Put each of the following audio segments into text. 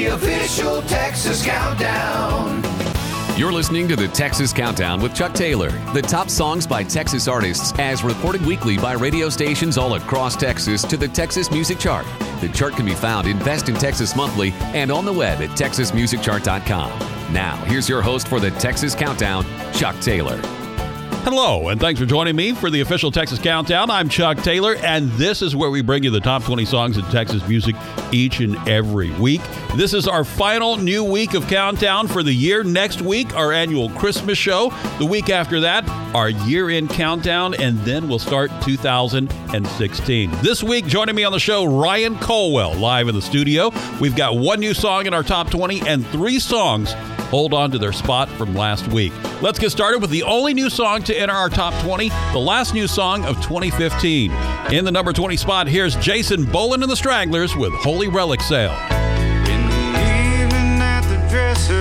The official Texas Countdown. You're listening to the Texas Countdown with Chuck Taylor. The top songs by Texas artists as reported weekly by radio stations all across Texas to the Texas Music Chart. The chart can be found in Best in Texas Monthly and on the web at texasmusicchart.com. Now, here's your host for the Texas Countdown, Chuck Taylor. Hello, and thanks for joining me for the official Texas Countdown. I'm Chuck Taylor, and this is where we bring you the top 20 songs in Texas music each and every week. This is our final new week of Countdown for the year. Next week, our annual Christmas show. The week after that, our year-end countdown, and then we'll start 2016. This week, joining me on the show, Ryan Colwell, live in the studio. We've got one new song in our top 20 and 3 songs hold on to their spot from last week. Let's get started with the only new song to enter our top 20, the last new song of 2015. In the number 20 spot, here's Jason Boland and the Stragglers with Holy Relic Sale. In the evening at the dresser,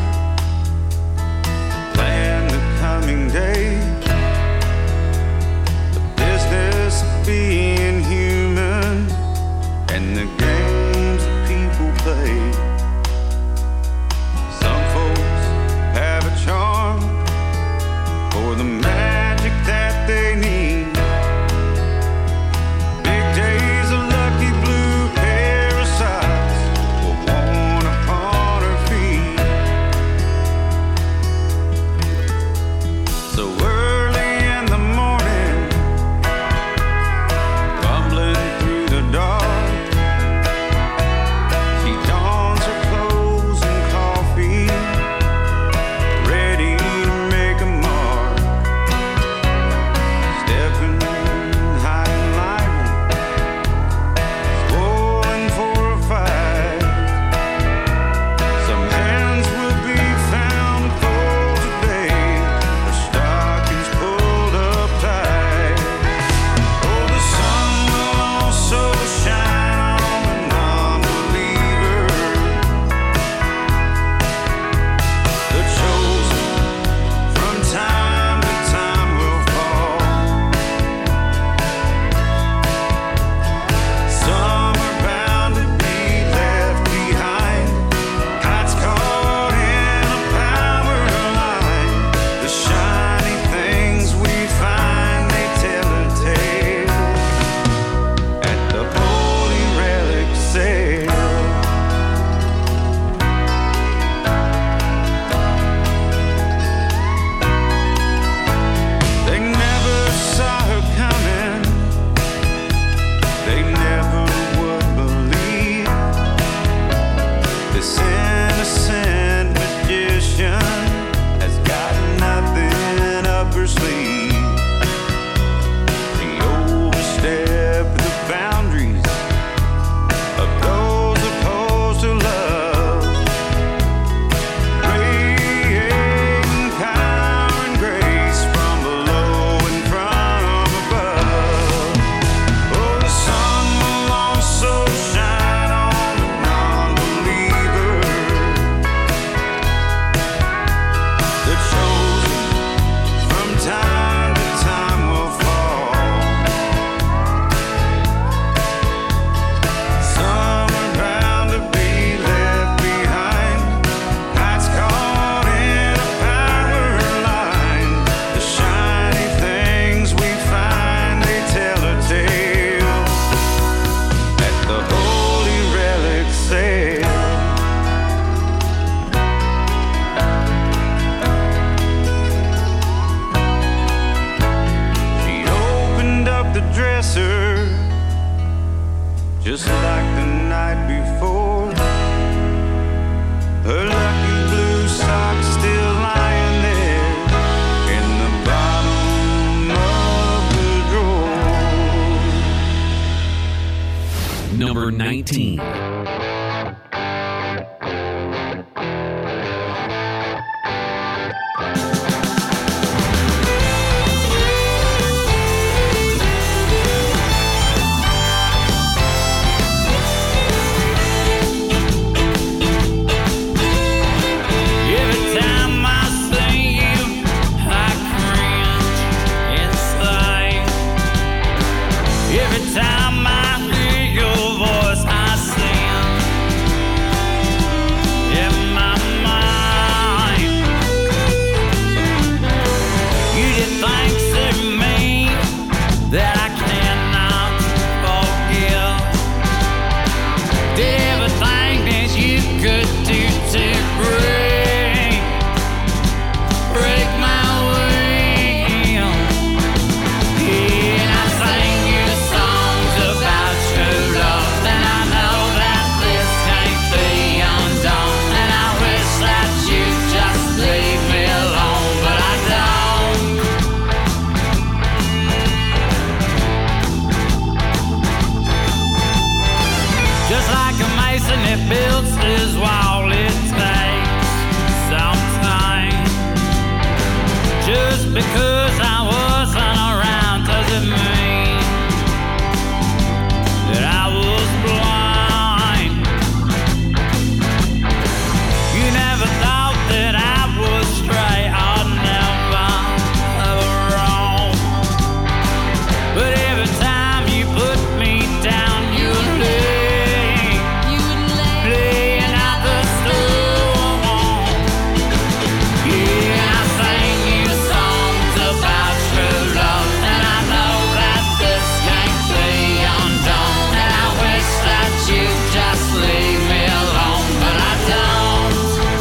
plan the coming day, the business of being human, and the games that people play. Charm for the magic that they need. Big days of lucky blue parasites were worn upon her feet. So early in the morning, fumbling through the dark, she dons her clothes and coffee, ready to make a mark, stepping high and lively, swollen for a fight. Some hands will be found cold today, their stockings pulled up tight. Oh, the sun will also shine on the non-believer, the chosen from time to time will fall. Some are bound to be left behind, kites caught in a power line. The shiny things we find, they tell a tale at the holy relic sale. They never saw her coming, they never would believe this innocent magician has got nothing up her sleeve. She overstepped the boundaries of those opposed to love, radiating power and grace from below and from above. Oh, the sun will also shine on the non-believer, the chosen from time to time will fall. Some are bound to be left behind, kites caught in a power line. The shiny things we find, they tell a tale at the holy relic sale. She opened up the dresser just like the night before. Her lucky blue socks still lying there in the bottom of the drawer. Number 19. Every time I see you, I cringe inside. Every time I hear your voice, I sing and it builds is all it takes. Sometimes, just because I wasn't around doesn't mean that I was blind. You never thought that I was straight or never wrong. But every time you put me down, you lay playing out the storm. Yeah, I sang you songs about true love, and I know that this can't be undone. And I wish that you'd just leave me alone, but I don't.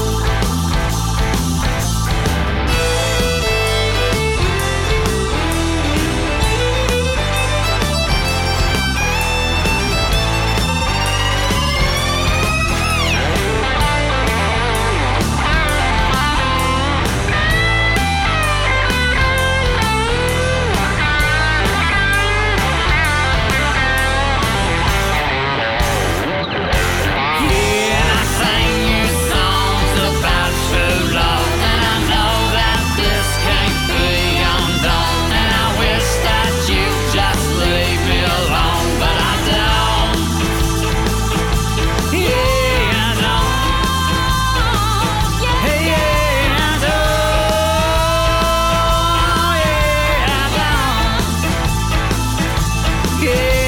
Yeah, I sang you songs about true love, and I know that this can't be undone. And I wish that you'd just leave me alone, but I don't. Yeah, I don't. Yeah, I don't. Yeah, I don't. Yeah, I don't.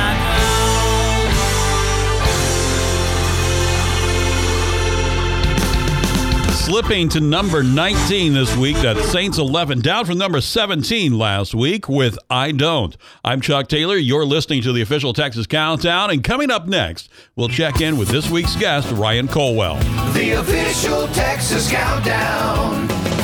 Slipping to number 19 this week. That's Saints 11, down from number 17 last week with I Don't. I'm Chuck Taylor. You're listening to the official Texas Countdown. And coming up next, we'll check in with this week's guest, Ryan Colwell. The official Texas Countdown.